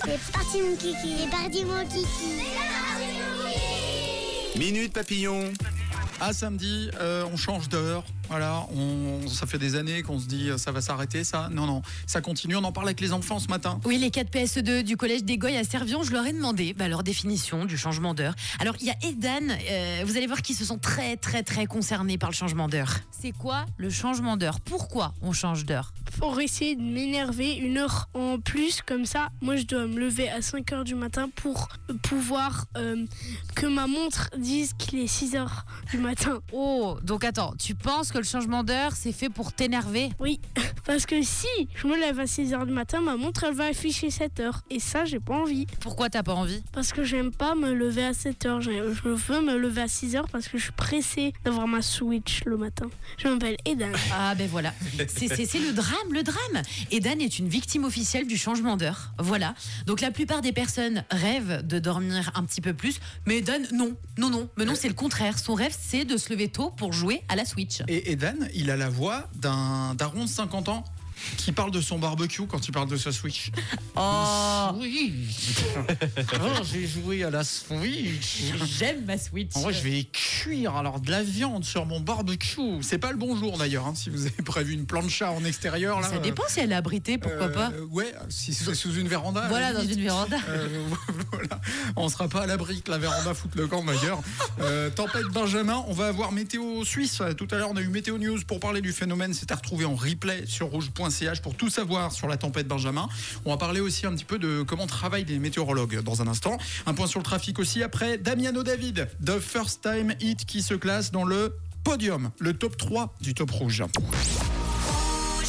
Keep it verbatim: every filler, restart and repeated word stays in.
C'est parti mon kiki, c'est parti mon kiki. Minute Papillon. Ah, samedi, euh, on change d'heure. Voilà, on, ça fait des années qu'on se dit ça va s'arrêter, ça. Non, non, ça continue. On en parle avec les enfants ce matin. Oui, les quatre P S E deux du collège des Goyes à Servion, je leur ai demandé bah, leur définition du changement d'heure. Alors, il y a Edan, euh, vous allez voir qu'ils se sont très, très, très concernés par le changement d'heure. C'est quoi le changement d'heure ? Pourquoi on change d'heure ? Pour essayer de m'énerver une heure en plus, comme ça, moi je dois me lever à cinq heures du matin pour pouvoir euh, que ma montre dise qu'il est six heures du matin. Oh, donc attends, tu penses que le changement d'heure, c'est fait pour t'énerver ? Oui, parce que si je me lève à six heures du matin, ma montre elle va afficher sept heures. Et ça, j'ai pas envie. Pourquoi t'as pas envie ? Parce que j'aime pas me lever à sept heures. Je veux me lever à six heures parce que je suis pressée d'avoir ma Switch le matin. Je m'appelle Edan. Ah ben voilà, c'est, c'est, c'est le drame, le drame. Edan est une victime officielle du changement d'heure. Voilà, donc la plupart des personnes rêvent de dormir un petit peu plus, mais Edan, non, non, non, mais non, c'est le contraire. Son rêve, c'est de se lever tôt pour jouer à la Switch. Et Edan, il a la voix d'un daron de cinquante ans qui parle de son barbecue quand il parle de sa Switch. Oh, Oui. Alors, j'ai joué à la Switch. j'aime ma Switch. En vrai, je vais cuire alors de la viande sur mon barbecue. C'est pas le bon jour d'ailleurs, hein, si vous avez prévu une plancha en extérieur. Là, Ça dépend si elle est abritée, pourquoi euh, pas. Ouais, si c'est sous une véranda. Voilà, à la dans limite. une véranda. Euh, voilà. On sera pas à l'abri que la véranda foute le camp d'ailleurs. Euh, tempête Benjamin, on va avoir météo suisse. Tout à l'heure, on a eu Météo News pour parler du phénomène. C'est à retrouver en replay sur rouge point c h pour tout savoir sur la tempête Benjamin. On va parler aussi un petit peu de comment travaillent les météorologues dans un instant. Un point sur le trafic aussi après. Damiano David, The First Time Hit qui se classe dans le podium, le top trois du top rouge.